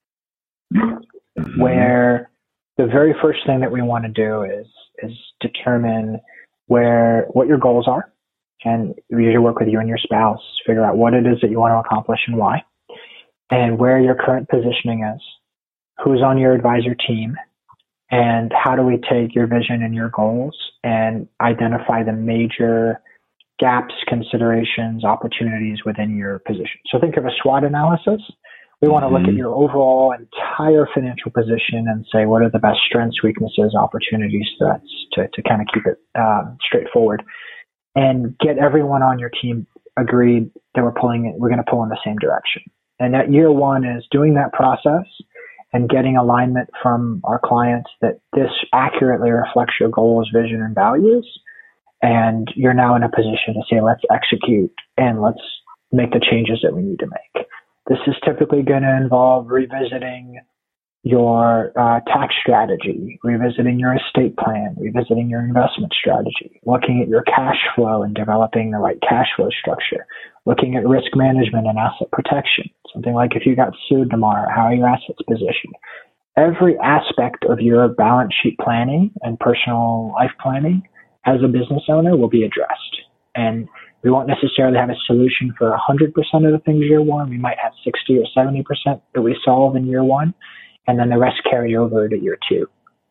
S2: where the very first thing that we want to do is determine what your goals are. And we usually work with you and your spouse, figure out what it is that you want to accomplish and why, and where your current positioning is, who's on your advisor team, and how do we take your vision and your goals and identify the major gaps, considerations, opportunities within your position. So think of a SWOT analysis. We want to look at your overall entire financial position and say, what are the best strengths, weaknesses, opportunities, threats, to kind of keep it straightforward, and get everyone on your team agreed that we're going to pull in the same direction. And that year one is doing that process and getting alignment from our clients that this accurately reflects your goals, vision, and values. And you're now in a position to say, let's execute and let's make the changes that we need to make. This is typically going to involve revisiting your tax strategy, revisiting your estate plan, revisiting your investment strategy, looking at your cash flow and developing the right cash flow structure, looking at risk management and asset protection. Something like, if you got sued tomorrow, how are your assets positioned? Every aspect of your balance sheet planning and personal life planning as a business owner will be addressed. And we won't necessarily have a solution for 100% of the things year one. We might have 60 or 70% that we solve in year one. and then the rest carry over to year 2.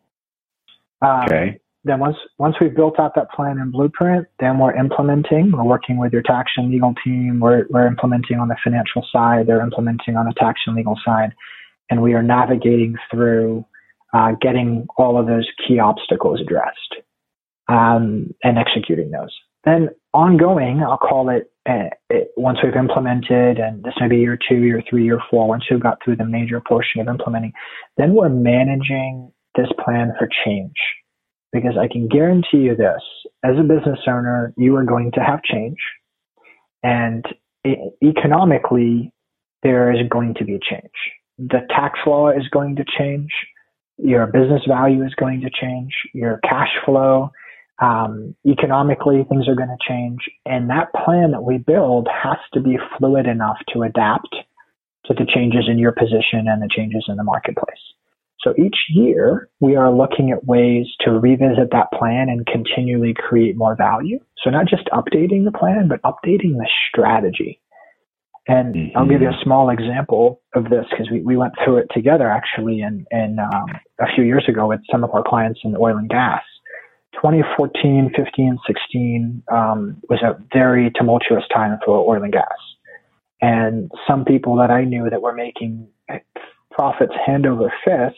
S1: Okay.
S2: Then once we've built out that plan and blueprint, then we're implementing. We're working with your tax and legal team. We're implementing on the financial side. They're implementing on the tax and legal side. And we are navigating through getting all of those key obstacles addressed and executing those. Then ongoing, I'll call it, once we've implemented, and this may be year 2, year 3, year 4, once we've got through the major portion of implementing, then we're managing this plan for change. Because I can guarantee you this, as a business owner, you are going to have change. And economically, there is going to be change. The tax law is going to change. Your business value is going to change. Your cash flow, economically, things are going to change. And that plan that we build has to be fluid enough to adapt to the changes in your position and the changes in the marketplace. So each year, we are looking at ways to revisit that plan and continually create more value. So not just updating the plan, but updating the strategy. And I'll give you a small example of this because we went through it together actually in a few years ago with some of our clients in oil and gas. 2014, 15, 16 was a very tumultuous time for oil and gas. And some people that I knew that were making profits hand over fist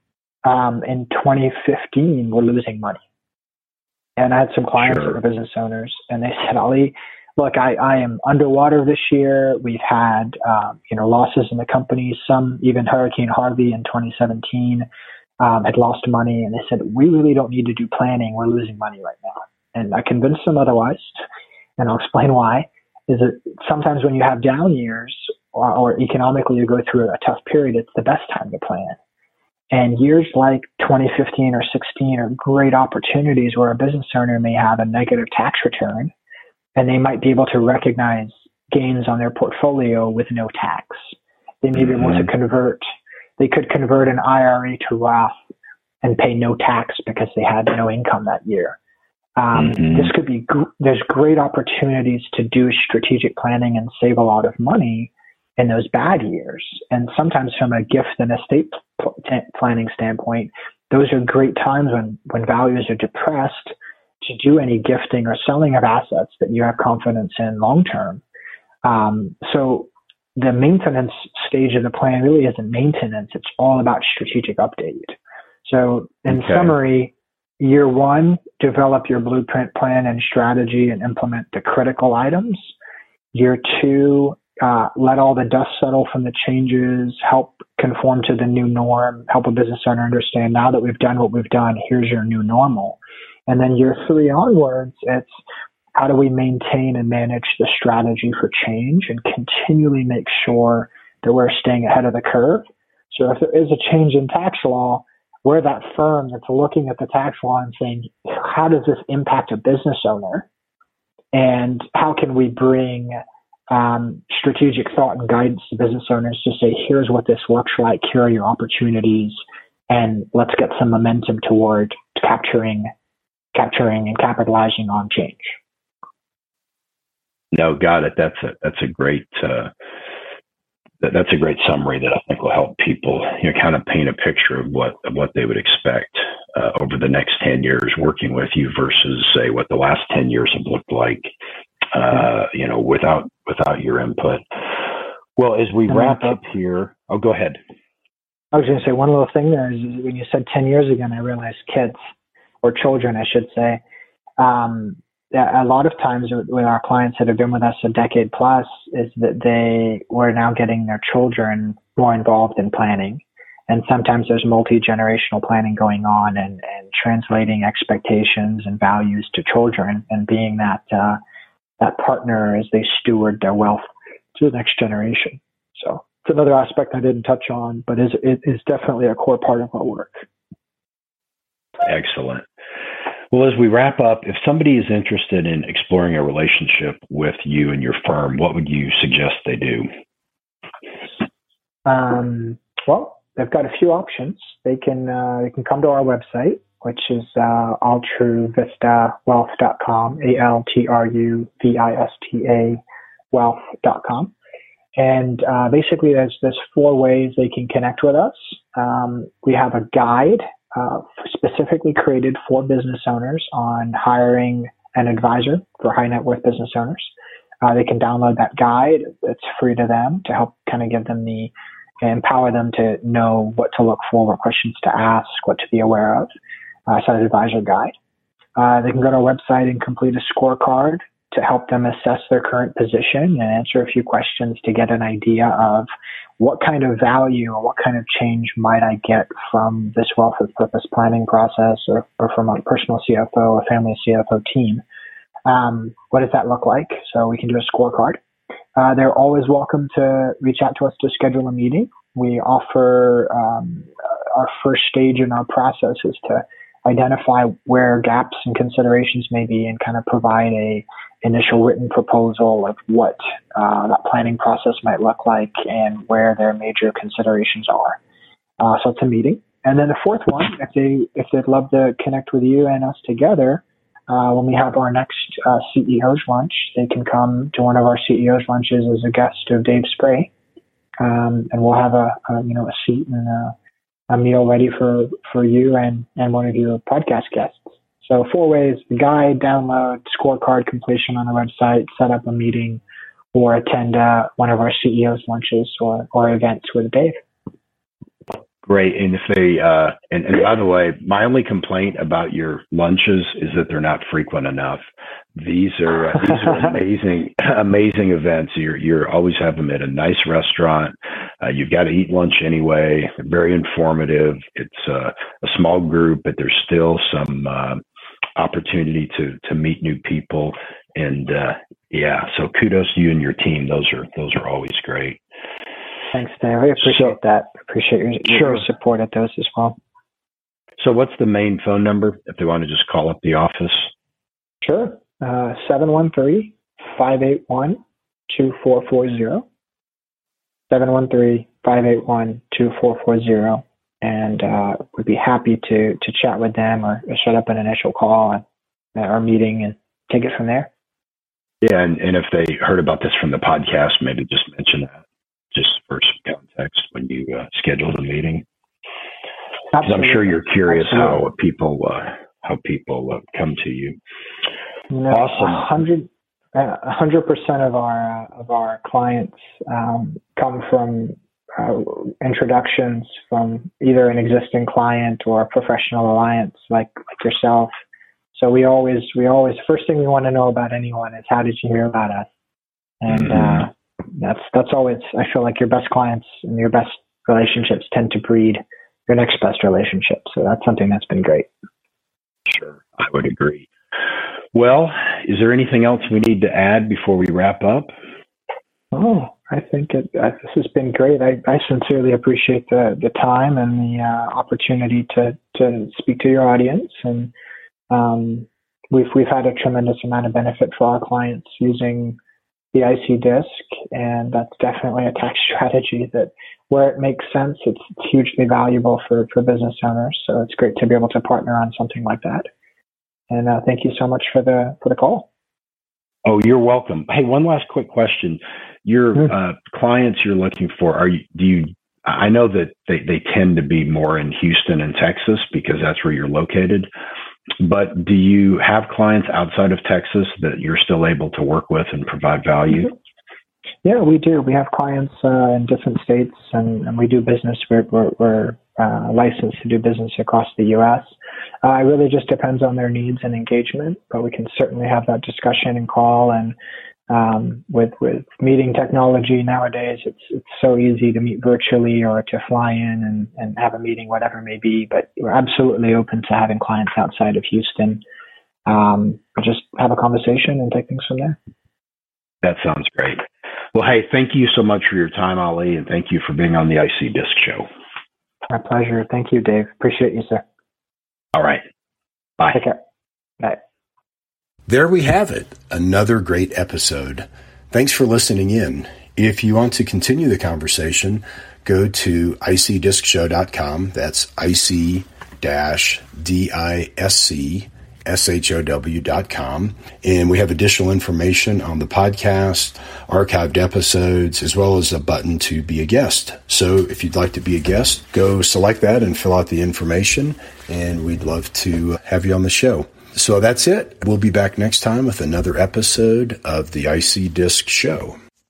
S2: in 2015 were losing money. And I had some clients that were business owners, and they said, Ali, look, I am underwater this year. We've had losses in the company. Some, even Hurricane Harvey in 2017, had lost money. And they said, we really don't need to do planning. We're losing money right now. And I convinced them otherwise, and I'll explain why. Is that sometimes when you have down years or economically you go through a tough period, it's the best time to plan. And years like 2015 or 16 are great opportunities where a business owner may have a negative tax return and they might be able to recognize gains on their portfolio with no tax. They may be able to they could convert an IRA to Roth and pay no tax because they had no income that year. This could be, there's great opportunities to do strategic planning and save a lot of money in those bad years. And sometimes from a gift and estate planning standpoint, those are great times when values are depressed to do any gifting or selling of assets that you have confidence in long term. So the maintenance stage of the plan really isn't maintenance. It's all about strategic update. So in summary, year 1, develop your blueprint plan and strategy and implement the critical items. Year 2, let all the dust settle from the changes, help conform to the new norm, help a business owner understand now that we've done what we've done, here's your new normal. And then year 3 onwards, it's how do we maintain and manage the strategy for change and continually make sure that we're staying ahead of the curve. So if there is a change in tax law, we're that firm that's looking at the tax law and saying, how does this impact a business owner? And how can we bring strategic thought and guidance to business owners to say, here's what this looks like, here are your opportunities, and let's get some momentum toward capturing and capitalizing on change.
S1: No, got it. That's a great that's a great summary that I think will help people, kind of paint a picture of what they would expect over the next 10 years working with you versus say what the last 10 years have looked like, without your input. Well, as we wrap up here, go ahead.
S2: I was going to say one little thing there is when you said 10 years ago, and I realized kids or children, I should say, a lot of times with our clients that have been with us a decade plus is that they were now getting their children more involved in planning. And sometimes there's multi-generational planning going on and translating expectations and values to children and being that partner as they steward their wealth to the next generation. So it's another aspect I didn't touch on, but it is definitely a core part of our work.
S1: Excellent. Well, as we wrap up, if somebody is interested in exploring a relationship with you and your firm, what would you suggest they do?
S2: Well, they've got a few options. They can come to our website, which is altruvistawealth.com, ALTRUVISTA wealth.com. And basically, there's 4 ways they can connect with us. We have a guide specifically created for business owners on hiring an advisor for high net worth business owners. They can download that guide. It's free to them to help kind of give them empower them to know what to look for, what questions to ask, what to be aware of. It's an advisor guide. They can go to our website and complete a scorecard to help them assess their current position and answer a few questions to get an idea of what kind of value or what kind of change might I get from this wealth of purpose planning process or from a personal CFO or family CFO team. What does that look like? So we can do a scorecard. They're always welcome to reach out to us to schedule a meeting. We offer our first stage in our process is to identify where gaps and considerations may be and kind of provide a initial written proposal of what that planning process might look like and where their major considerations are. So it's a meeting. And then the fourth one, if they'd love to connect with you and us together, when we have our next CEO's lunch, they can come to one of our CEO's lunches as a guest of Dave Spray, and we'll have a seat and a meal ready for you and one of your podcast guests. So 4 ways: the guide, download, scorecard completion on the website, set up a meeting, or attend one of our CEO's lunches or events with Dave.
S1: Great. And if they, and by the way, my only complaint about your lunches is that they're not frequent enough. These are amazing events. You're always have them at a nice restaurant. You've got to eat lunch anyway. They're very informative. It's a small group, but there's still some opportunity to meet new people. And so kudos to you and your team. Those are always great.
S2: Thanks, Dave. I appreciate that. Appreciate your support at those as well.
S1: So what's the main phone number if they want to just call up the office?
S2: Sure. 713-581-2440. 713-581-2440. And we'd be happy to chat with them or set up an initial call or meeting and take it from there.
S1: Yeah, and if they heard about this from the podcast, maybe just mention that. Just for some context when you schedule the meeting, because I'm sure you're curious how people come to you.
S2: Awesome. 100% of our clients come from introductions from either an existing client or a professional alliance like yourself. So we always first thing we want to know about anyone is, how did you hear about us? And that's always, I feel like your best clients and your best relationships tend to breed your next best relationship. So that's something that's been great.
S1: Sure. I would agree. Well, is there anything else we need to add before we wrap up?
S2: Oh, I think this has been great. I sincerely appreciate the time and the opportunity to speak to your audience. And we've had a tremendous amount of benefit for our clients using the IC Disc, and that's definitely a tax strategy that, where it makes sense, it's hugely valuable for business owners. So it's great to be able to partner on something like that. And thank you so much for the call.
S1: Oh, you're welcome. Hey, one last quick question. Your clients you're looking for, I know that they tend to be more in Houston and Texas because that's where you're located. But do you have clients outside of Texas that you're still able to work with and provide value?
S2: Yeah, we do. We have clients in different states, and we do business. We're licensed to do business across the U.S. It really just depends on their needs and engagement, but we can certainly have that discussion and call. And with meeting technology nowadays, it's so easy to meet virtually or to fly in and have a meeting, whatever it may be. But we're absolutely open to having clients outside of Houston. Just have a conversation and take things from there.
S1: That sounds great. Well, hey, thank you so much for your time, Ali, and thank you for being on the IC Disc Show.
S2: My pleasure. Thank you, Dave. Appreciate you, sir.
S1: All right. Bye.
S2: Take care. Bye.
S3: There we have it. Another great episode. Thanks for listening in. If you want to continue the conversation, go to icdiscshow.com. That's IC-DISC show.com. And we have additional information on the podcast, archived episodes, as well as a button to be a guest. So if you'd like to be a guest, go select that and fill out the information, and we'd love to have you on the show. So that's it. We'll be back next time with another episode of the IC Disc Show.